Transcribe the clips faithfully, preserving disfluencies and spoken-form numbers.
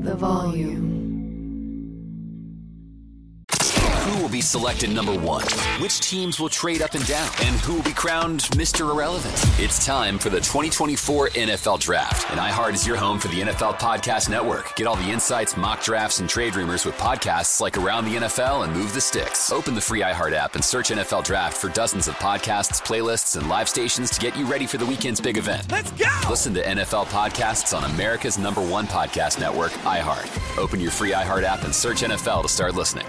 the volume. Who will be selected number one? Which teams will trade up and down? And who will be crowned Mister Irrelevant? It's time for the twenty twenty-four N F L Draft. And iHeart is your home for the N F L Podcast Network. Get all the insights, mock drafts, and trade rumors with podcasts like Around the N F L and Move the Sticks. Open the free iHeart app and search N F L Draft for dozens of podcasts, playlists, and live stations to get you ready for the weekend's big event. Let's go! Listen to N F L podcasts on America's number one podcast network, iHeart. Open your free iHeart app and search N F L to start listening.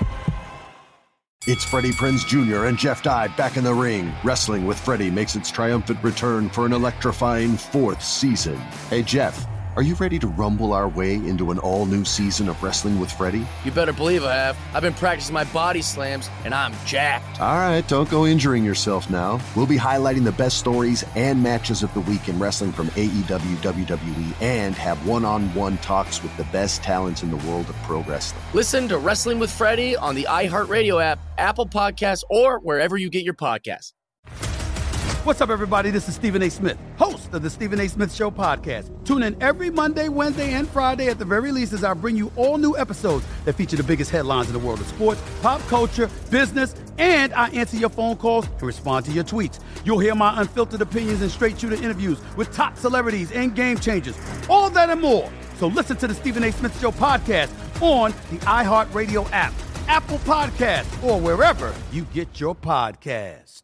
It's Freddie Prinze Junior and Jeff Dye back in the ring. Wrestling with Freddie makes its triumphant return for an electrifying fourth season. Hey, Jeff, are you ready to rumble our way into an all-new season of Wrestling with Freddie? You better believe I have. I've been practicing my body slams, and I'm jacked. All right, don't go injuring yourself now. We'll be highlighting the best stories and matches of the week in wrestling from A E W, W W E, and have one-on-one talks with the best talents in the world of pro wrestling. Listen to Wrestling with Freddie on the iHeartRadio app, Apple Podcasts, or wherever you get your podcasts. What's up, everybody? This is Stephen A. Smith, host of the Stephen A. Smith Show podcast. Tune in every Monday, Wednesday, and Friday at the very least as I bring you all new episodes that feature the biggest headlines in the world of sports, pop culture, business, and I answer your phone calls and respond to your tweets. You'll hear my unfiltered opinions and straight-shooter interviews with top celebrities and game changers. All that and more. So listen to the Stephen A. Smith Show podcast on the iHeartRadio app, Apple Podcasts, or wherever you get your podcast.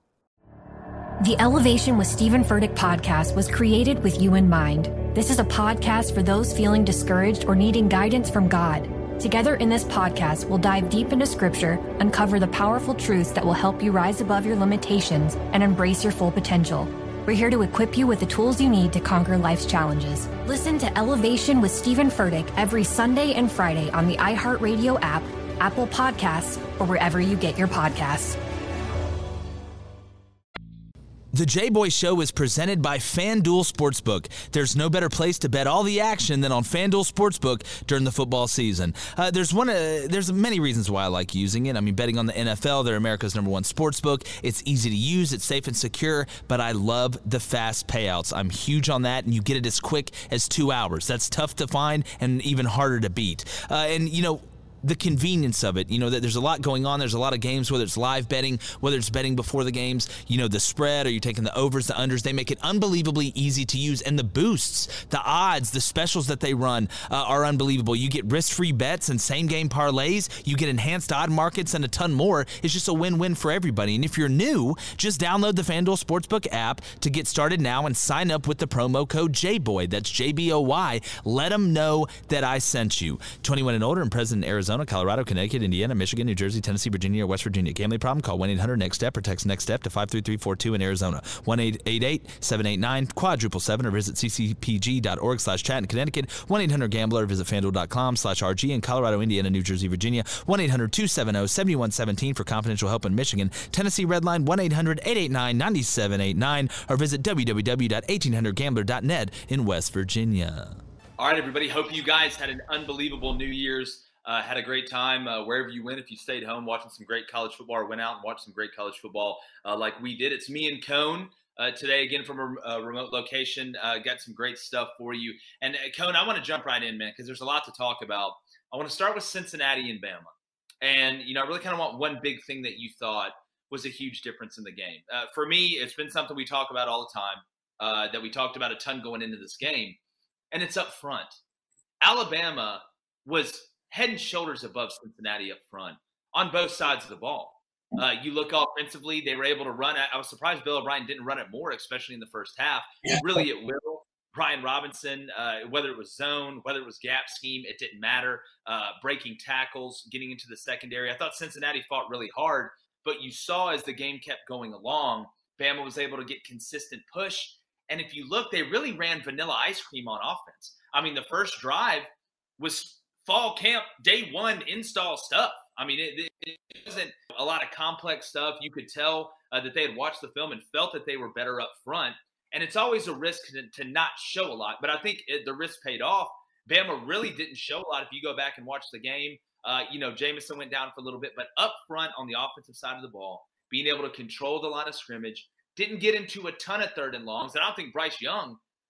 The Elevation with Stephen Furtick podcast was created with you in mind. This is a podcast for those feeling discouraged or needing guidance from God. Together in this podcast, we'll dive deep into scripture, uncover the powerful truths that will help you rise above your limitations and embrace your full potential. We're here to equip you with the tools you need to conquer life's challenges. Listen to Elevation with Stephen Furtick every Sunday and Friday on the iHeartRadio app, Apple Podcasts, or wherever you get your podcasts. The J-Boy Show is presented by FanDuel Sportsbook. There's no better place to bet all the action than on FanDuel Sportsbook during the football season. Uh, there's one. Uh, there's many reasons why I like using it. I mean, betting on the N F L, they're America's number one sportsbook. It's easy to use, it's safe and secure, but I love the fast payouts. I'm huge on that, and you get it as quick as two hours. That's tough to find and even harder to beat. Uh, and, you know, the convenience of it, you know, that there's a lot going on. There's a lot of games, whether it's live betting, whether it's betting before the games, you know, the spread, or you're taking the overs, the unders. They make it unbelievably easy to use. And the boosts, the odds, the specials that they run uh, are unbelievable. You get risk-free bets and same-game parlays. You get enhanced odd markets and a ton more. It's just a win-win for everybody. And if you're new, just download the FanDuel Sportsbook app to get started now and sign up with the promo code J B O Y. That's J B O Y. Let them know that I sent you. twenty-one and older and present in Arizona, Colorado, Connecticut, Indiana, Michigan, New Jersey, Tennessee, Virginia, or West Virginia. Gambling problem? Call one eight hundred next step or text NEXTSTEP to five three three four two in Arizona. one eight eight eight seven eight nine quadruple seven or visit ccpg.org slash chat in Connecticut. one eight hundred gambler. Visit fanduel.com slash RG in Colorado, Indiana, New Jersey, Virginia. one eight hundred two seven zero seven one one seven for confidential help in Michigan. Tennessee Redline one eight hundred eight eight nine nine seven eight nine or visit w w w dot eighteen hundred gambler dot net in West Virginia. All right, everybody. Hope you guys had an unbelievable New Year's. Uh, had a great time uh, wherever you went. If you stayed home watching some great college football or went out and watched some great college football uh, like we did. It's me and Cone uh, today, again, from a, a remote location. Uh, got some great stuff for you. And, uh, Cone, I want to jump right in, man, because there's a lot to talk about. I want to start with Cincinnati and Bama. And, you know, I really kind of want one big thing that you thought was a huge difference in the game. Uh, for me, it's been something we talk about all the time, uh, that we talked about a ton going into this game, and it's up front. Alabama was – head and shoulders above Cincinnati up front on both sides of the ball. Uh, you look offensively, they were able to run. I, I was surprised Bill O'Brien didn't run it more, especially in the first half. Yeah. Really, it will. Brian Robinson, uh, whether it was zone, whether it was gap scheme, it didn't matter. Uh, breaking tackles, getting into the secondary. I thought Cincinnati fought really hard, but you saw as the game kept going along, Bama was able to get consistent push. And if you look, they really ran vanilla ice cream on offense. I mean, the first drive was fall camp, day one install stuff. I mean, it, it, it wasn't a lot of complex stuff. You could tell uh, that they had watched the film and felt that they were better up front. And it's always a risk to, to not show a lot. But I think it, the risk paid off. Bama really didn't show a lot. If you go back and watch the game, uh, you know, Jameson went down for a little bit. But up front on the offensive side of the ball, being able to control the line of scrimmage, didn't get into a ton of third and longs. And I don't think Bryce Young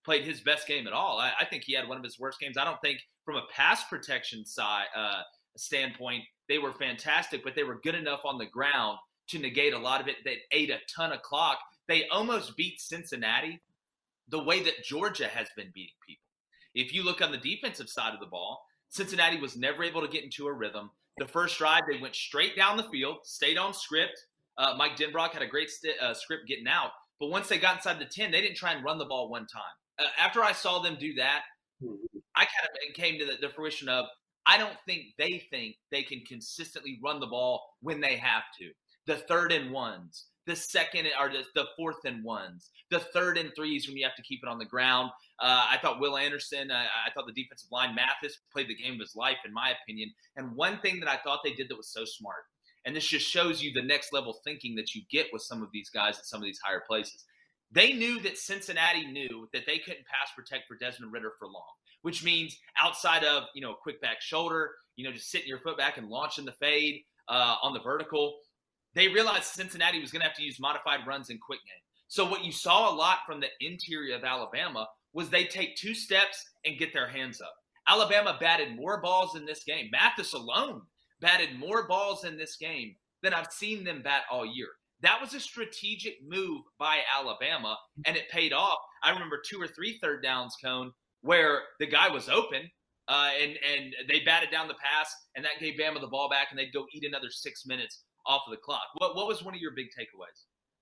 played his best game at all. I, I think he had one of his worst games. I don't think from a pass protection side uh, standpoint, they were fantastic, but they were good enough on the ground to negate a lot of it. They ate a ton of clock. They almost beat Cincinnati the way that Georgia has been beating people. If you look on the defensive side of the ball, Cincinnati was never able to get into a rhythm. The first drive, they went straight down the field, stayed on script. Uh, Mike Denbrock had a great st- uh, script getting out. But once they got inside the ten, they didn't try and run the ball one time. Uh, after I saw them do that, I kind of came to the, the fruition of, I don't think they think they can consistently run the ball when they have to. The third and ones, the second or the, the fourth and ones, the third and threes when you have to keep it on the ground. Uh, I thought Will Anderson, uh, I thought the defensive line, Mathis, played the game of his life, in my opinion. And one thing that I thought they did that was so smart, and this just shows you the next level thinking that you get with some of these guys at some of these higher places. They knew that Cincinnati knew that they couldn't pass protect for Desmond Ridder for long, which means outside of, you know, a quick back shoulder, you know, just sitting your foot back and launching the fade uh, on the vertical, they realized Cincinnati was going to have to use modified runs in quick game. So what you saw a lot from the interior of Alabama was they take two steps and get their hands up. Alabama batted more balls in this game. Mathis alone batted more balls in this game than I've seen them bat all year. That was a strategic move by Alabama, and it paid off. I remember two or three third downs, Cone, where the guy was open, uh, and, and they batted down the pass, and that gave Bama the ball back, and they'd go eat another six minutes off of the clock. What, what was one of your big takeaways?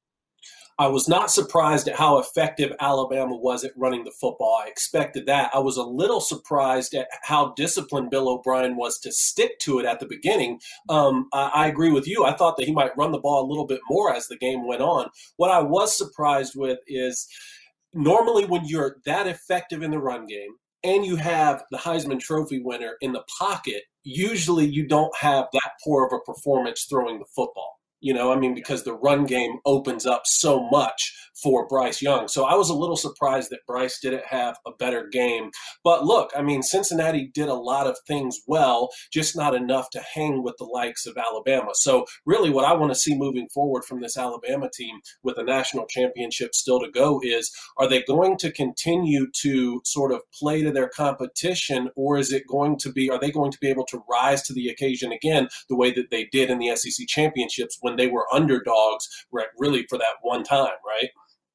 I was not surprised at how effective Alabama was at running the football. I expected that. I was a little surprised at how disciplined Bill O'Brien was to stick to it at the beginning. Um, I, I agree with you. I thought that he might run the ball a little bit more as the game went on. What I was surprised with is normally when you're that effective in the run game and you have the Heisman Trophy winner in the pocket, usually you don't have that poor of a performance throwing the football. You know, I mean, because the run game opens up so much for Bryce Young. So I was a little surprised that Bryce didn't have a better game. But look, I mean, Cincinnati did a lot of things well, just not enough to hang with the likes of Alabama. So really what I want to see moving forward from this Alabama team with a national championship still to go is, are they going to continue to sort of play to their competition, or is it going to be, are they going to be able to rise to the occasion again the way that they did in the S E C championships when they were underdogs really for that one time, right?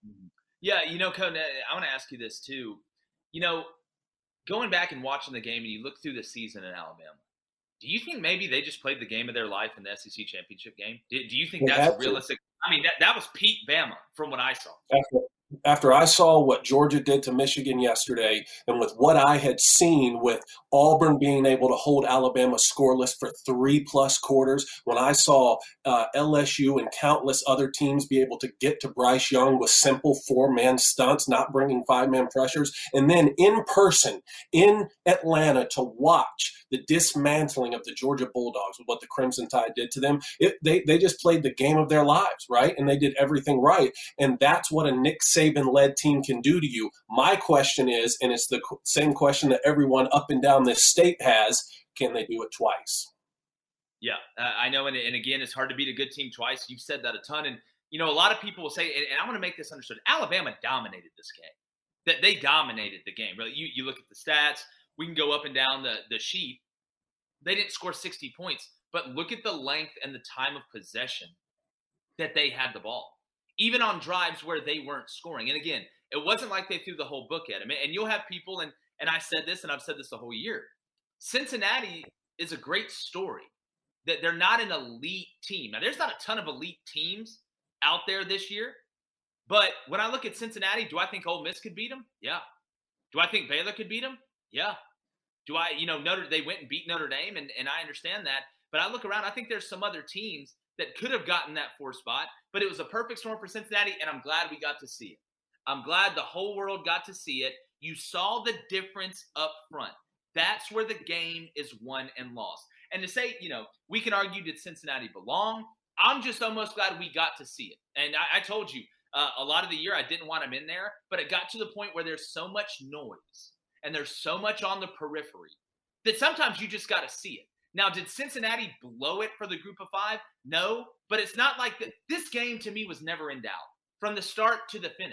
Yeah, you know, Cone, I want to ask you this too. You know, going back and watching the game and you look through the season in Alabama, do you think maybe they just played the game of their life in the S E C championship game? Do, do you think they that's realistic? I mean, that, that was Pete Bama from what I saw. After, after I saw what Georgia did to Michigan yesterday, and with what I had seen with Auburn being able to hold Alabama scoreless for three plus quarters, when I saw uh, L S U and countless other teams be able to get to Bryce Young with simple four-man stunts, not bringing five-man pressures, and then in person in Atlanta to watch the dismantling of the Georgia Bulldogs with what the Crimson Tide did to them, it, they, they just played the game of their lives, right? And they did everything right. And that's what a Nick Saban-led team can do to you. My question is, and it's the same question that everyone up and down this state has, can they do it twice? Yeah, uh, I know. And, and again, it's hard to beat a good team twice. You've said that a ton. And, you know, a lot of people will say, and, and I want to make this understood, Alabama dominated this game. That they dominated the game. Really, you, you look at the stats, we can go up and down the, the sheet. They didn't score sixty points, but look at the length and the time of possession that they had the ball, even on drives where they weren't scoring. And again, it wasn't like they threw the whole book at him. And you'll have people, and, and I said this, and I've said this the whole year, Cincinnati is a great story, that they're not an elite team. Now, there's not a ton of elite teams out there this year, but when I look at Cincinnati, do I think Ole Miss could beat them? Yeah. Do I think Baylor could beat them? Yeah. Do I, you know, Notre they went and beat Notre Dame, and, and I understand that. But I look around, I think there's some other teams that could have gotten that four spot, but it was a perfect storm for Cincinnati, and I'm glad we got to see it. I'm glad the whole world got to see it. You saw the difference up front. That's where the game is won and lost. And to say, you know, we can argue, did Cincinnati belong? I'm just almost glad we got to see it. And I, I told you, uh, a lot of the year I didn't want them in there, but it got to the point where there's so much noise and there's so much on the periphery that sometimes you just got to see it. Now, did Cincinnati blow it for the group of five? No, but it's not like the, this game to me was never in doubt from the start to the finish.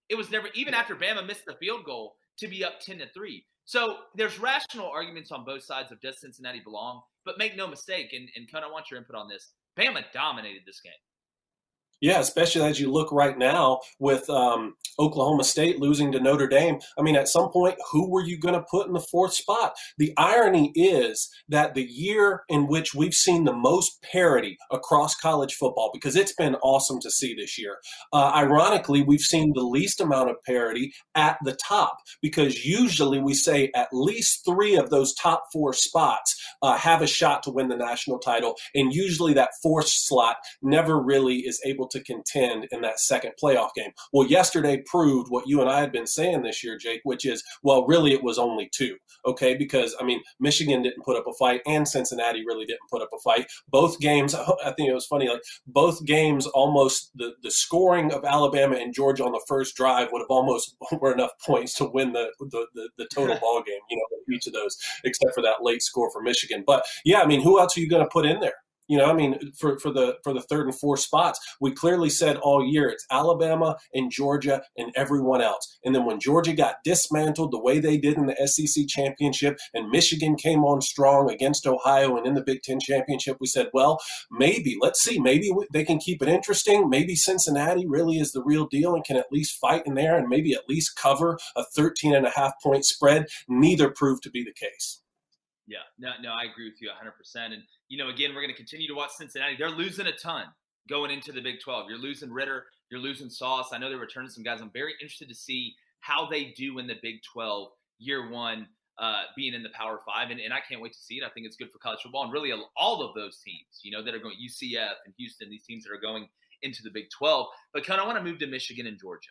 it was never, even after Bama missed the field goal, to be up ten to three. So there's rational arguments on both sides of does Cincinnati belong, but make no mistake, and, and Cone, I want your input on this, Bama dominated this game. Yeah, especially as you look right now with um, Oklahoma State losing to Notre Dame. I mean, at some point, who were you going to put in the fourth spot? The irony is that the year in which we've seen the most parity across college football, because it's been awesome to see this year, uh, ironically, we've seen the least amount of parity at the top, because usually we say at least three of those top four spots uh, have a shot to win the national title, and usually that fourth slot never really is able to to contend in that second playoff game. Well, yesterday proved what you and I had been saying this year, Jake, which is, well, really it was only two, okay? Because, I mean, Michigan didn't put up a fight and Cincinnati really didn't put up a fight. Both games, I think it was funny, like both games almost, the, the scoring of Alabama and Georgia on the first drive would have almost were enough points to win the, the, the, the total ball game, you know, each of those, except for that late score for Michigan. But, yeah, I mean, who else are you going to put in there? You know, I mean, for, for the for the third and fourth spots, we clearly said all year it's Alabama and Georgia and everyone else. And then when Georgia got dismantled the way they did in the S E C championship and Michigan came on strong against Ohio and in the Big Ten championship, we said, well, maybe, let's see, maybe they can keep it interesting. Maybe Cincinnati really is the real deal and can at least fight in there and maybe at least cover a thirteen and a half point spread. Neither proved to be the case. Yeah, no, no, I agree with you one hundred percent. And, you know, again, we're going to continue to watch Cincinnati. They're losing a ton going into the Big twelve. You're losing Ritter. You're losing Sauce. I know they're returning some guys. I'm very interested to see how they do in the Big twelve year one, uh, being in the Power Five. And, and I can't wait to see it. I think it's good for college football. And really all of those teams, you know, that are going, U C F and Houston, these teams that are going into the Big twelve. But kind of want to move to Michigan and Georgia.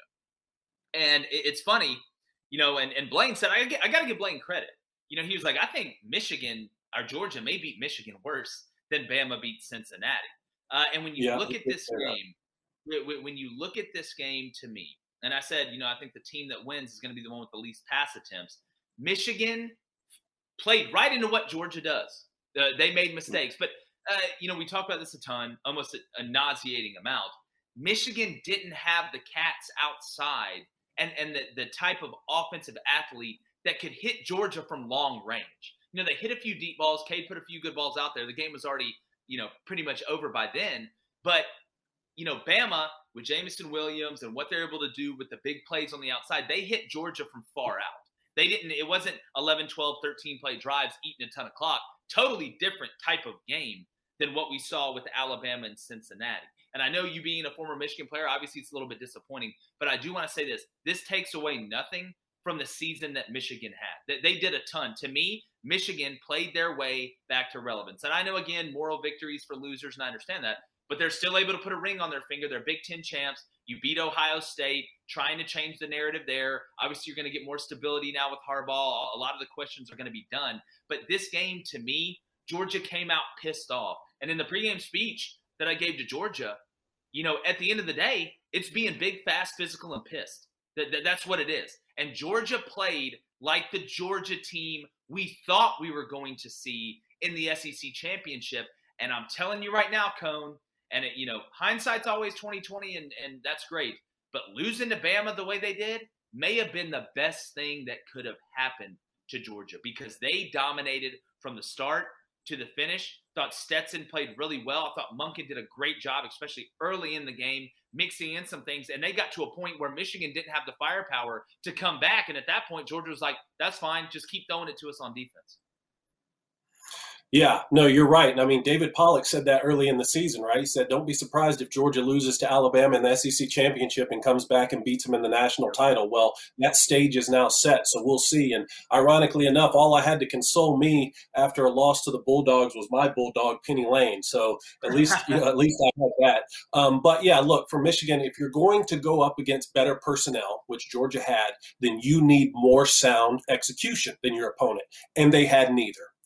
And it, it's funny, you know, and, and Blaine said, I, I got to give Blaine credit. You know, he was like, I think Michigan or Georgia may beat Michigan worse than Bama beat Cincinnati. Uh, and when you yeah, look at this game, when you look at this game to me, and I said, you know, I think the team that wins is going to be the one with the least pass attempts. Michigan played right into what Georgia does. Uh, they made mistakes. But, uh, you know, we talk about this a ton, almost a, a nauseating amount. Michigan didn't have the cats outside and, and the, the type of offensive athlete that could hit Georgia from long range. You know, they hit a few deep balls. Cade put a few good balls out there. The game was already, you know, pretty much over by then. But, you know, Bama with Jamison Williams and what they're able to do with the big plays on the outside, they hit Georgia from far out. They didn't, it wasn't eleven, twelve, thirteen play drives eating a ton of clock. Totally different type of game than what we saw with Alabama and Cincinnati. And I know you being a former Michigan player, obviously it's a little bit disappointing, but I do want to say this. This takes away nothing from the season that Michigan had. They did a ton. To me, Michigan played their way back to relevance. And I know, again, moral victories for losers, and I understand that, but they're still able to put a ring on their finger. They're Big Ten champs. You beat Ohio State, trying to change the narrative there. Obviously, you're going to get more stability now with Harbaugh. A lot of the questions are going to be done. But this game, to me, Georgia came out pissed off. And in the pregame speech that I gave to Georgia, you know, at the end of the day, it's being big, fast, physical, and pissed. That, that, that's what it is. And Georgia played like the Georgia team we thought we were going to see in the S E C championship. And I'm telling you right now, Cone, and it, you know, hindsight's always twenty twenty, and, and that's great. But losing to Bama the way they did may have been the best thing that could have happened to Georgia, because they dominated from the start to the finish. Thought Stetson played really well. I thought Monken did a great job, especially early in the game, mixing in some things. And they got to a point where Michigan didn't have the firepower to come back. And at that point, Georgia was like, that's fine. Just keep throwing it to us on defense. Yeah, no, you're right. And I mean, David Pollack said that early in the season, right? He said, don't be surprised if Georgia loses to Alabama in the S E C championship and comes back and beats them in the national title. Well, that stage is now set, so we'll see. And ironically enough, all I had to console me after a loss to the Bulldogs was my Bulldog, Penny Lane. So at least, you know, at least I had that. Um, but yeah, look, for Michigan, if you're going to go up against better personnel, which Georgia had, then you need more sound execution than your opponent. And they had neither.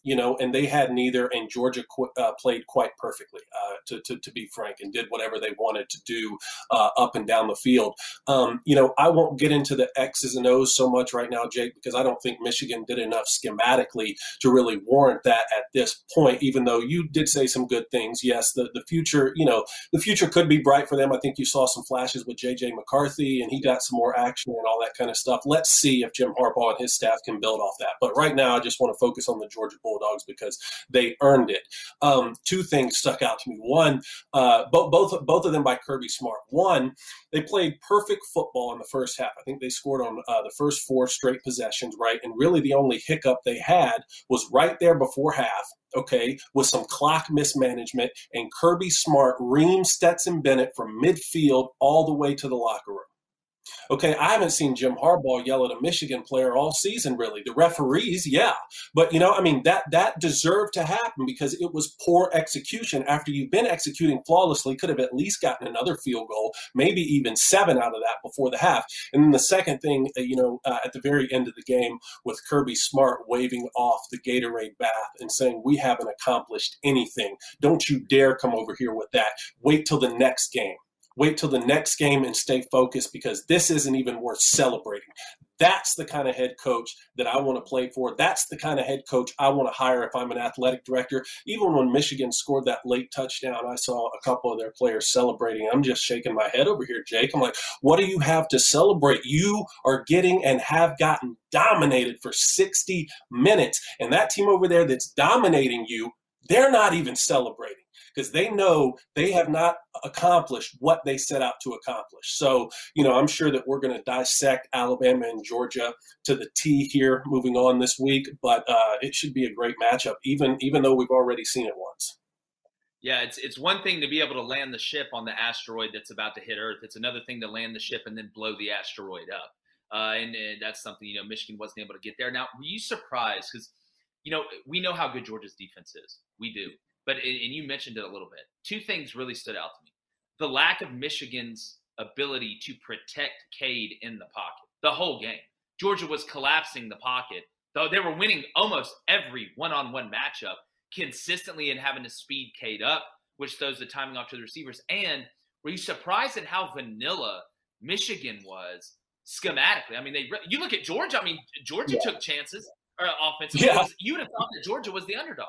you know, and they had neither, and Georgia qu- uh, played quite perfectly, uh, to, to, to be frank, and did whatever they wanted to do uh, up and down the field. Um, you know, I won't get into the X's and O's so much right now, Jake, because I don't think Michigan did enough schematically to really warrant that at this point, even though you did say some good things. Yes, the, the future, you know, the future could be bright for them. I think you saw some flashes with J J McCarthy, and he got some more action and all that kind of stuff. Let's see if Jim Harbaugh and his staff can build off that. But right now, I just want to focus on the Georgia Bulldogs because they earned it. Um, two things stuck out to me. One, uh, both, both, both of them by Kirby Smart. One, they played perfect football in the first half. I think they scored on uh, the first four straight possessions, right? And really the only hiccup they had was right there before half, okay, with some clock mismanagement, and Kirby Smart reamed Stetson Bennett from midfield all the way to the locker room. Okay, I haven't seen Jim Harbaugh yell at a Michigan player all season, really. The referees, yeah. But, you know, I mean, that that deserved to happen because it was poor execution. After you've been executing flawlessly, could have at least gotten another field goal, maybe even seven out of that before the half. And then the second thing, uh, you know, uh, at the very end of the game with Kirby Smart waving off the Gatorade bath and saying, we haven't accomplished anything. Don't you dare come over here with that. Wait till the next game. Wait till the next game and stay focused because this isn't even worth celebrating. That's the kind of head coach that I want to play for. That's the kind of head coach I want to hire if I'm an athletic director. Even when Michigan scored that late touchdown, I saw a couple of their players celebrating. I'm just shaking my head over here, Jake. I'm like, what do you have to celebrate? You are getting and have gotten dominated for sixty minutes. And that team over there that's dominating you, they're not even celebrating, because they know they have not accomplished what they set out to accomplish. So, you know, I'm sure that we're going to dissect Alabama and Georgia to the T here moving on this week, but uh, it should be a great matchup, even even though we've already seen it once. Yeah, it's it's one thing to be able to land the ship on the asteroid that's about to hit Earth. It's another thing to land the ship and then blow the asteroid up. Uh, and, and that's something, you know, Michigan wasn't able to get there. Now, were you surprised? Because, you know, we know how good Georgia's defense is. We do. But, and you mentioned it a little bit, two things really stood out to me. The lack of Michigan's ability to protect Cade in the pocket the whole game. Georgia was collapsing the pocket, though they were winning almost every one-on-one matchup consistently and having to speed Cade up, which throws the timing off to the receivers. And were you surprised at how vanilla Michigan was schematically? I mean, they you look at Georgia. I mean, Georgia yeah. took chances or offensively. Yeah. You would have thought that Georgia was the underdog.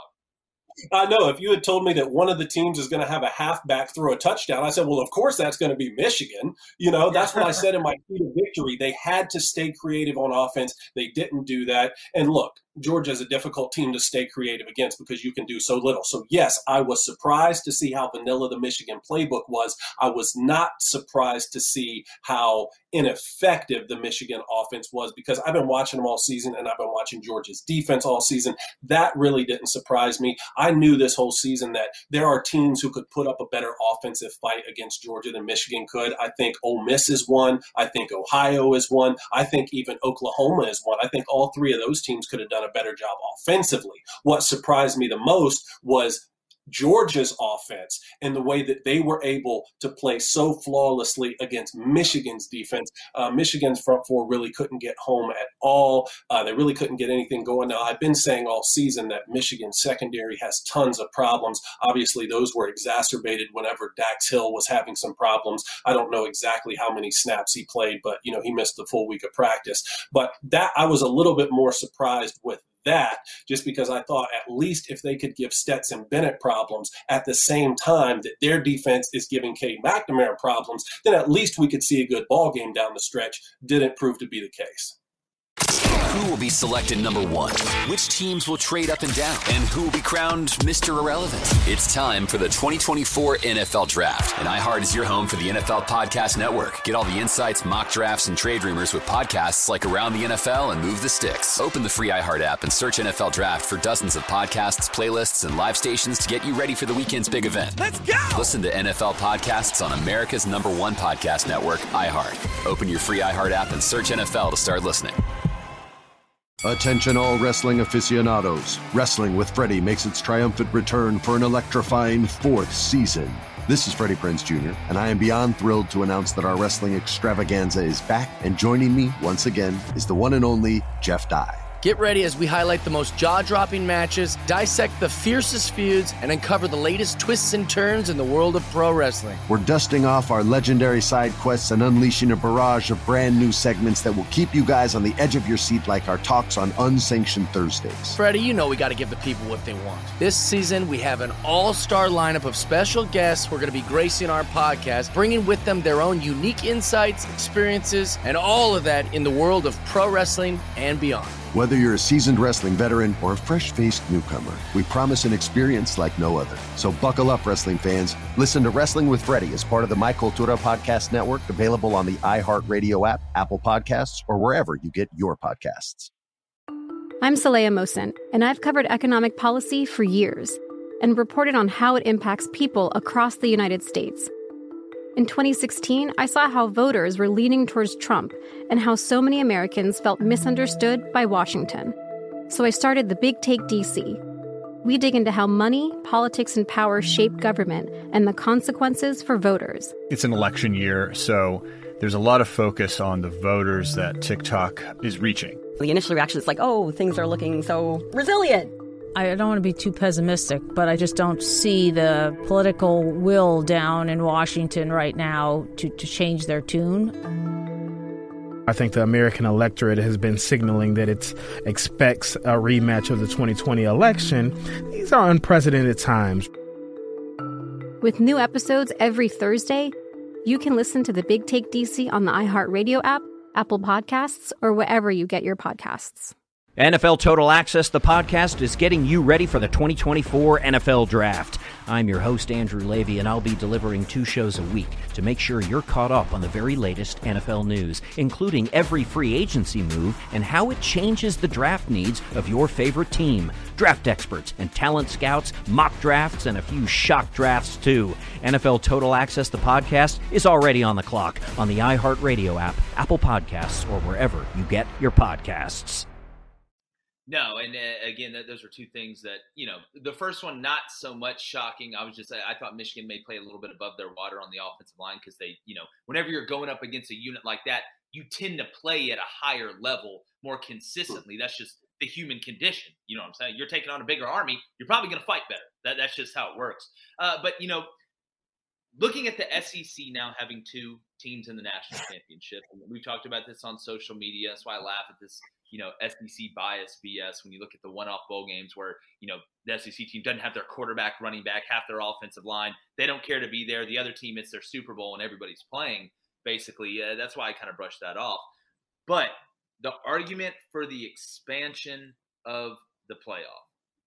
I know. If you had told me that one of the teams is going to have a halfback throw a touchdown, I said, well, of course that's going to be Michigan. You know, that's what I said in my key to victory. They had to stay creative on offense. They didn't do that. And look, Georgia is a difficult team to stay creative against because you can do so little. So, yes, I was surprised to see how vanilla the Michigan playbook was. I was not surprised to see how ineffective the Michigan offense was because I've been watching them all season and I've been watching Georgia's defense all season. That really didn't surprise me. I knew this whole season that there are teams who could put up a better offensive fight against Georgia than Michigan could. I think Ole Miss is one. I think Ohio is one. I think even Oklahoma is one. I think all three of those teams could have done a better job offensively. What surprised me the most was Georgia's offense and the way that they were able to play so flawlessly against Michigan's defense. Uh, Michigan's front four really couldn't get home at all. Uh, they really couldn't get anything going. Now, I've been saying all season that Michigan's secondary has tons of problems. Obviously, those were exacerbated whenever Dax Hill was having some problems. I don't know exactly how many snaps he played, but, you know, he missed the full week of practice. But that I was a little bit more surprised with that, just because I thought at least if they could give Stetson Bennett problems at the same time that their defense is giving Cade McNamara problems, then at least we could see a good ball game down the stretch. Didn't prove to be the case. Who will be selected number one? Which teams will trade up and down? And who will be crowned Mister Irrelevant? It's time for the twenty twenty-four N F L Draft. And iHeart is your home for the N F L Podcast Network. Get all the insights, mock drafts, and trade rumors with podcasts like Around the N F L and Move the Sticks. Open the free iHeart app and search N F L Draft for dozens of podcasts, playlists, and live stations to get you ready for the weekend's big event. Let's go! Listen to N F L podcasts on America's number one podcast network, iHeart. Open your free iHeart app and search N F L to start listening. Attention all wrestling aficionados. Wrestling with Freddie makes its triumphant return for an electrifying fourth season. This is Freddie Prinze Junior, and I am beyond thrilled to announce that our wrestling extravaganza is back, and joining me once again is the one and only Jeff Dye. Get ready as we highlight the most jaw-dropping matches, dissect the fiercest feuds, and uncover the latest twists and turns in the world of pro wrestling. We're dusting off our legendary side quests and unleashing a barrage of brand new segments that will keep you guys on the edge of your seat like our talks on Unsanctioned Thursdays. Freddie, you know we got to give the people what they want. This season, we have an all-star lineup of special guests who are going to be gracing our podcast, bringing with them their own unique insights, experiences, and all of that in the world of pro wrestling and beyond. Whether you're a seasoned wrestling veteran or a fresh-faced newcomer, we promise an experience like no other. So buckle up, wrestling fans. Listen to Wrestling with Freddie as part of the My Cultura Podcast Network, available on the iHeartRadio app, Apple Podcasts, or wherever you get your podcasts. I'm Saleha Mohsen, and I've covered economic policy for years and reported on how it impacts people across the United States. In twenty sixteen, I saw how voters were leaning towards Trump and how so many Americans felt misunderstood by Washington. So I started the Big Take D C. We dig into how money, politics, and power shape government and the consequences for voters. It's an election year, so there's a lot of focus on the voters that TikTok is reaching. The initial reaction is like, oh, things are looking so resilient. I don't want to be too pessimistic, but I just don't see the political will down in Washington right now to, to change their tune. I think the American electorate has been signaling that it expects a rematch of the twenty twenty election. These are unprecedented times. With new episodes every Thursday, you can listen to the Big Take D C on the iHeartRadio app, Apple Podcasts, or wherever you get your podcasts. N F L Total Access, the podcast, is getting you ready for the twenty twenty-four N F L Draft. I'm your host, Andrew Levy, and I'll be delivering two shows a week to make sure you're caught up on the very latest N F L news, including every free agency move and how it changes the draft needs of your favorite team. Draft experts and talent scouts, mock drafts, and a few shock drafts, too. N F L Total Access, the podcast, is already on the clock on the iHeartRadio app, Apple Podcasts, or wherever you get your podcasts. No, and uh, again, th- those are two things that, you know, the first one, not so much shocking. I was just, I thought Michigan may play a little bit above their water on the offensive line because they, you know, whenever you're going up against a unit like that, you tend to play at a higher level more consistently. That's just the human condition. You know what I'm saying? You're taking on a bigger army, you're probably going to fight better. That, that's just how it works. Uh, but, you know, looking at the S E C now having two teams in the national championship, and we've talked about this on social media. That's why I laugh at this, you know, S E C bias B S when you look at the one-off bowl games where, you know, the S E C team doesn't have their quarterback, running back, half their offensive line. They don't care to be there. The other team, it's their Super Bowl and everybody's playing, basically. Uh, that's why I kind of brushed that off. But the argument for the expansion of the playoff,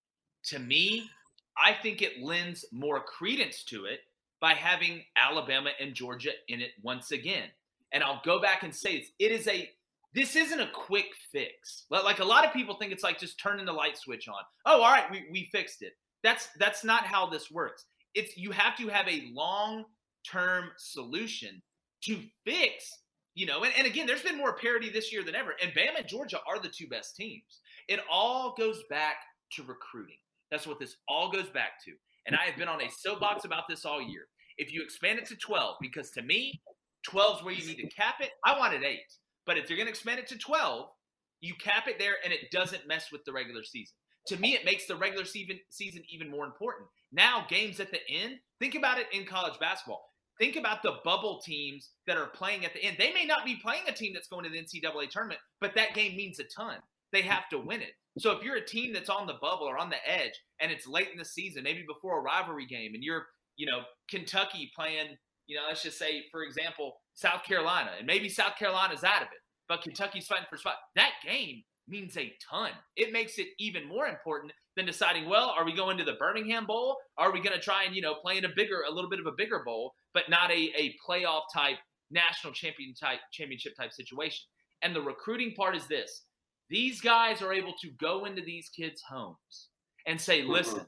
to me, I think it lends more credence to it by having Alabama and Georgia in it once again. And I'll go back and say this. It is a This isn't a quick fix. Like a lot of people think it's like just turning the light switch on. Oh, all right, we, we fixed it. That's that's not how this works. It's you have to have a long-term solution to fix, you know, and, and again, there's been more parity this year than ever. And Bama and Georgia are the two best teams. It all goes back to recruiting. That's what this all goes back to. And I have been on a soapbox about this all year. If you expand it to twelve, because to me, twelve is where you need to cap it. I wanted eight. But if you're going to expand it to twelve, you cap it there and it doesn't mess with the regular season. To me, it makes the regular season season even more important. Now, games at the end, think about it in college basketball. Think about the bubble teams that are playing at the end. They may not be playing a team that's going to the N C double A tournament, but that game means a ton. They have to win it. So if you're a team that's on the bubble or on the edge and it's late in the season, maybe before a rivalry game, and you're, you know, Kentucky playing, you know, let's just say, for example, South Carolina, and maybe South Carolina's out of it, but Kentucky's fighting for a spot. That game means a ton. It makes it even more important than deciding, well, are we going to the Birmingham Bowl? Are we going to try and, you know, play in a bigger, a little bit of a bigger bowl, but not a, a playoff type, national champion type, championship type situation? And the recruiting part is this. These guys are able to go into these kids' homes and say, listen,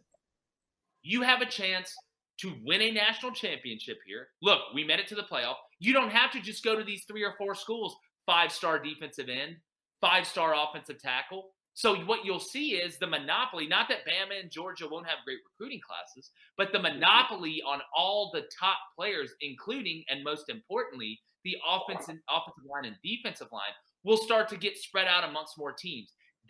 you have a chance to win a national championship here. Look, we made it to the playoff. You don't have to just go to these three or four schools, five-star defensive end, five-star offensive tackle. So what you'll see is the monopoly, not that Bama and Georgia won't have great recruiting classes, but the monopoly on all the top players, including, and most importantly, the offensive, offensive line and defensive line, will start to get spread out amongst more teams.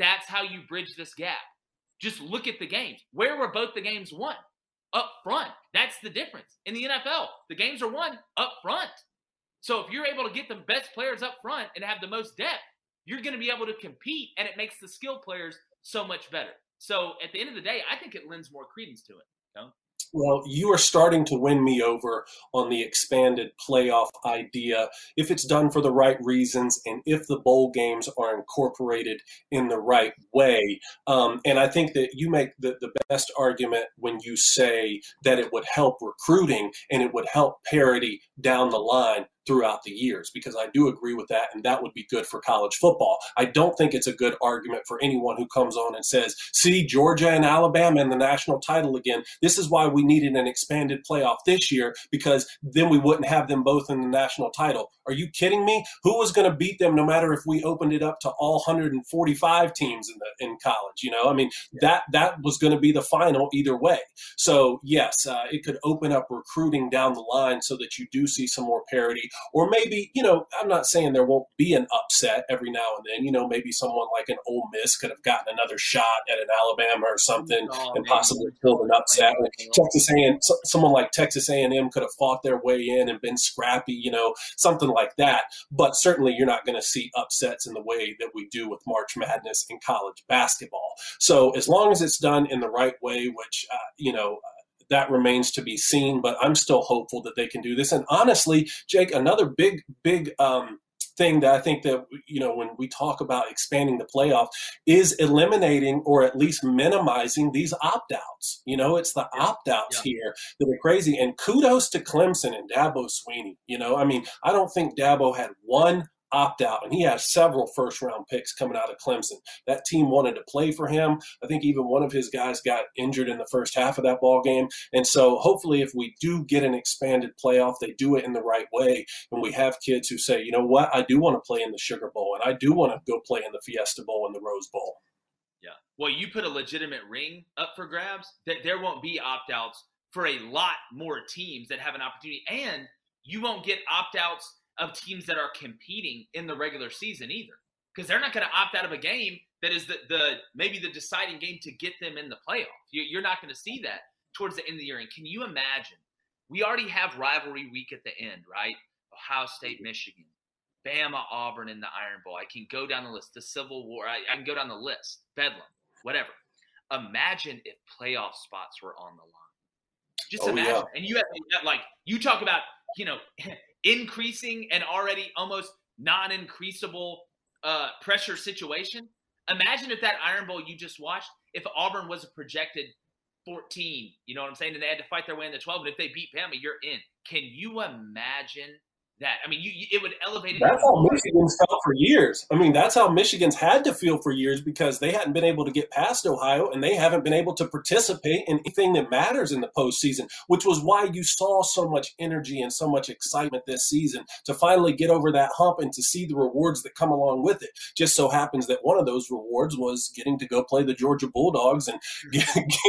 that's how you bridge this gap. Just look at the games. Where were both the games won? Up front. That's the difference. In the N F L, the games are won up front. So if you're able to get the best players up front and have the most depth, you're going to be able to compete, and it makes the skill players so much better. So at the end of the day, I think it lends more credence to it. You know? Well, you are starting to win me over on the expanded playoff idea if it's done for the right reasons and if the bowl games are incorporated in the right way. Um, and I think that you make the, the best argument when you say that it would help recruiting and it would help parity down the line throughout the years, because I do agree with that, and that would be good for college football. I don't think it's a good argument for anyone who comes on and says, see, Georgia and Alabama in the national title again. This is why we needed an expanded playoff this year, because then we wouldn't have them both in the national title. Are you kidding me? Who was going to beat them no matter if we opened it up to all one hundred forty-five teams in the in college? You know, I mean, that that was going to be the final either way. So, yes, uh, it could open up recruiting down the line so that you do see some more parity. Or maybe, you know, I'm not saying there won't be an upset every now and then. You know, maybe someone like an Ole Miss could have gotten another shot at an Alabama or something oh, and possibly killed an upset. Like Texas A and M, someone like Texas A and M could have fought their way in and been scrappy, you know, something like that. But certainly you're not going to see upsets in the way that we do with March Madness in college basketball. So as long as it's done in the right way, which, uh, you know, that remains to be seen, but I'm still hopeful that they can do this. And honestly, Jake, another big, big um, thing that I think that, you know, when we talk about expanding the playoff is eliminating or at least minimizing these opt-outs. You know, it's the opt-outs yeah. here that are crazy. And kudos to Clemson and Dabo Swinney. You know, I mean, I don't think Dabo had one opt-out, and he has several first-round picks coming out of Clemson. That team wanted to play for him. I think even one of his guys got injured in the first half of that ball game. And so hopefully if we do get an expanded playoff, they do it in the right way, and we have kids who say, you know what, I do want to play in the Sugar Bowl, and I do want to go play in the Fiesta Bowl and the Rose Bowl. Yeah. Well, you put a legitimate ring up for grabs, that there won't be opt-outs for a lot more teams that have an opportunity, and you won't get opt-outs of teams that are competing in the regular season either, because they're not going to opt out of a game that is the, the maybe the deciding game to get them in the playoff. You, you're not going to see that towards the end of the year. And can you imagine? We already have rivalry week at the end, right? Ohio State, Michigan, Bama, Auburn in the Iron Bowl. I can go down the list. The Civil War. I, I can go down the list. Bedlam, whatever. Imagine if playoff spots were on the line. Just oh, imagine. Yeah. And you have like you talk about, you know. increasing and already almost non-increasable uh, pressure situation. Imagine if that Iron Bowl you just watched, if Auburn was a projected fourteen, you know what I'm saying, and they had to fight their way in the twelve, and if they beat Bama, you're in. Can you imagine that? I mean, you, you it would elevate it. That's how Michigan's felt for years. I mean, that's how Michigan's had to feel for years, because they hadn't been able to get past Ohio, and they haven't been able to participate in anything that matters in the postseason, which was why you saw so much energy and so much excitement this season to finally get over that hump and to see the rewards that come along with it. Just so happens that one of those rewards was getting to go play the Georgia Bulldogs and get,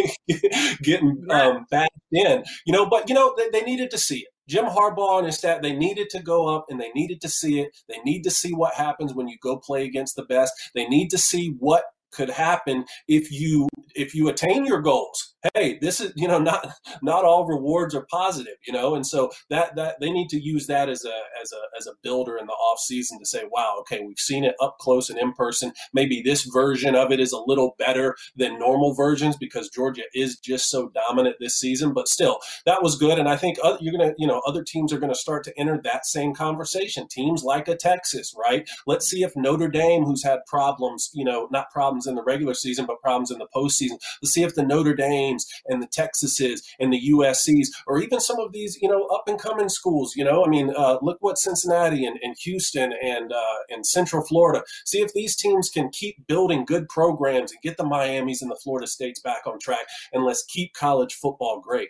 get, getting um, back in. You know, but, you know, they, they needed to see it. Jim Harbaugh and his staff, they needed to go up and they needed to see it. They need to see what happens when you go play against the best. They need to see what could happen if you if you attain your goals. Hey, this is, you know, not not all rewards are positive, you know, and so that that they need to use that as a as a as a builder in the off season to say, wow, okay, we've seen it up close and in person. Maybe this version of it is a little better than normal versions because Georgia is just so dominant this season. But still, that was good, and I think other, you're gonna, you know, other teams are gonna start to enter that same conversation. Teams like a Texas, right? Let's see if Notre Dame, who's had problems, you know, not problems in the regular season, but problems in the postseason. Let's see if the Notre Dames and the Texases and the U S Cs, or even some of these, you know, up and coming schools, you know, I mean, uh, look what Cincinnati and, and Houston and uh, and Central Florida. See if these teams can keep building good programs and get the Miamis and the Florida States back on track, and let's keep college football great.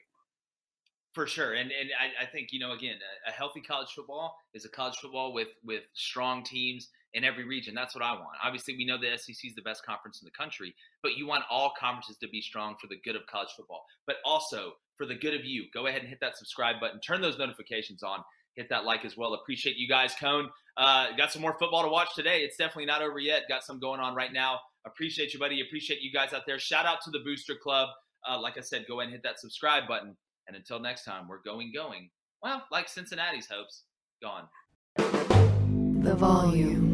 For sure. And and I, I think, you know, again, a, a healthy college football is a college football with with strong teams in every region. That's what I want. Obviously, we know the S E C is the best conference in the country, but you want all conferences to be strong for the good of college football, but also for the good of you. Go ahead and hit that subscribe button. Turn those notifications on. Hit that like as well. Appreciate you guys, Cone. Uh, got some more football to watch today. It's definitely not over yet. Got some going on right now Appreciate you, buddy. Appreciate you guys out there. Shout out to the Booster Club. Uh, like I said, go ahead and hit that subscribe button. And until next time, we're going, going. Well, like Cincinnati's hopes, gone. The volume.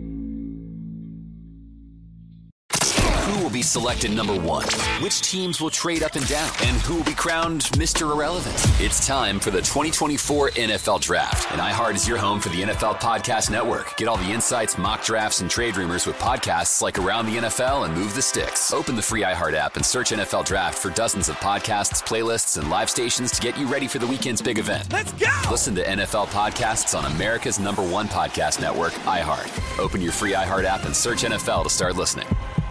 Who will be selected number one? Which teams will trade up and down? And who will be crowned Mister Irrelevant? It's time for the twenty twenty-four N F L Draft. And iHeart is your home for the N F L Podcast Network. Get all the insights, mock drafts, and trade rumors with podcasts like Around the N F L and Move the Sticks. Open the free iHeart app and search N F L Draft for dozens of podcasts, playlists, and live stations to get you ready for the weekend's big event. Let's go! Listen to N F L podcasts on America's number one podcast network, iHeart. Open your free iHeart app and search N F L to start listening.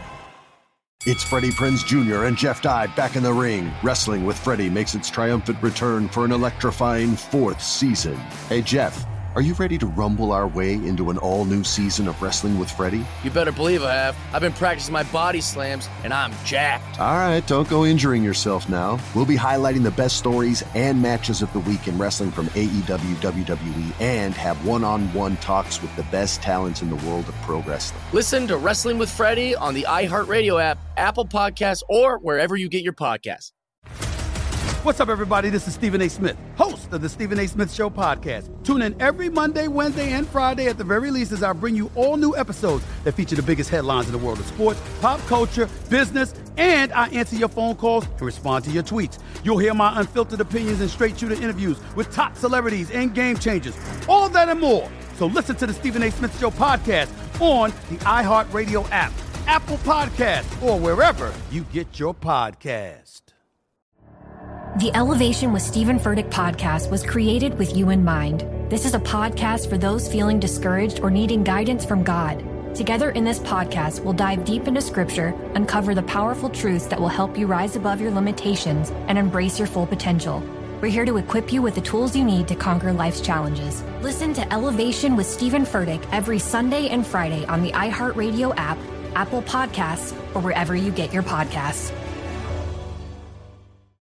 It's Freddie Prinze Junior and Jeff Dye back in the ring. Wrestling with Freddie makes its triumphant return for an electrifying fourth season. Hey, Jeff, are you ready to rumble our way into an all-new season of Wrestling with Freddie? You better believe I have. I've been practicing my body slams, and I'm jacked. All right, don't go injuring yourself now. We'll be highlighting the best stories and matches of the week in wrestling from A E W, W W E, and have one-on-one talks with the best talents in the world of pro wrestling. Listen to Wrestling with Freddie on the iHeartRadio app, Apple Podcasts, or wherever you get your podcasts. What's up, everybody? This is Stephen A. Smith, host of the Stephen A. Smith Show podcast. Tune in every Monday, Wednesday, and Friday at the very least as I bring you all new episodes that feature the biggest headlines in the world of sports, pop culture, business, and I answer your phone calls and respond to your tweets. You'll hear my unfiltered opinions and straight-shooter interviews with top celebrities and game changers. All that and more. So listen to the Stephen A. Smith Show podcast on the iHeartRadio app, Apple Podcasts, or wherever you get your podcast. The Elevation with Stephen Furtick podcast was created with you in mind. This is a podcast for those feeling discouraged or needing guidance from God. Together in this podcast, we'll dive deep into Scripture, uncover the powerful truths that will help you rise above your limitations and embrace your full potential. We're here to equip you with the tools you need to conquer life's challenges. Listen to Elevation with Stephen Furtick every Sunday and Friday on the iHeartRadio app, Apple Podcasts, or wherever you get your podcasts.